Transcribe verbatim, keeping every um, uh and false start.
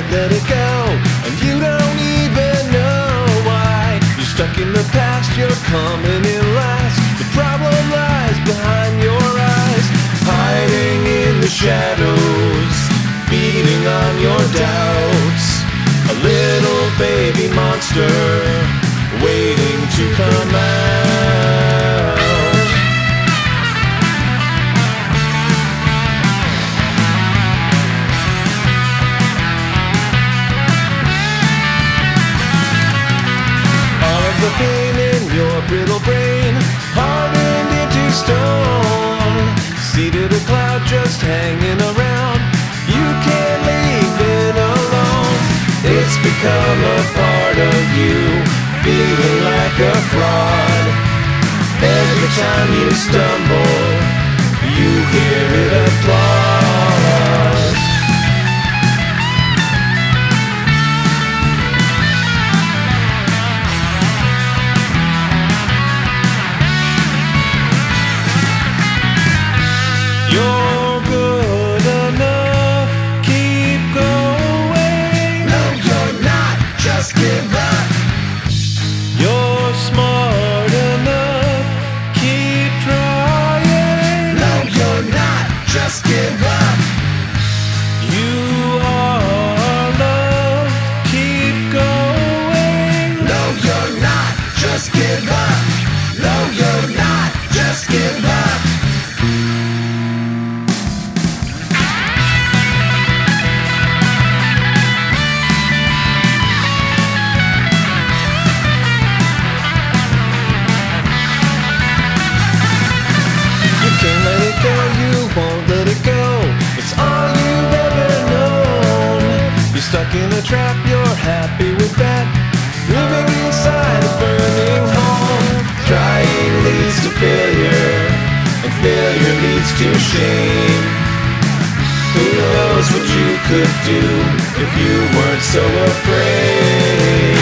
can't let it go, and you don't even know why. You're stuck in the past, you're coming in last. The problem lies behind your eyes, hiding in the shadows, feeding on your doubts. A little baby monster waiting to come out. All of the pain in your brittle brain hardened into stone, seated a cloud just hanging around. You can't leave it alone. It's become a part of you, feeling like a fraud. Every time you stumble, you hear it applaud. You're good enough, keep going. No, you're not, just give up. You're smart enough, keep trying. No, you're not, just give up. You are loved, keep going. No, you're not, just give up. No, you're not, just give up. Can't let it go, you won't let it go. It's all you've ever known. You're stuck in a trap, you're happy with that, living inside a burning home. Trying leads to failure, and failure leads to shame. Who knows what you could do if you weren't so afraid?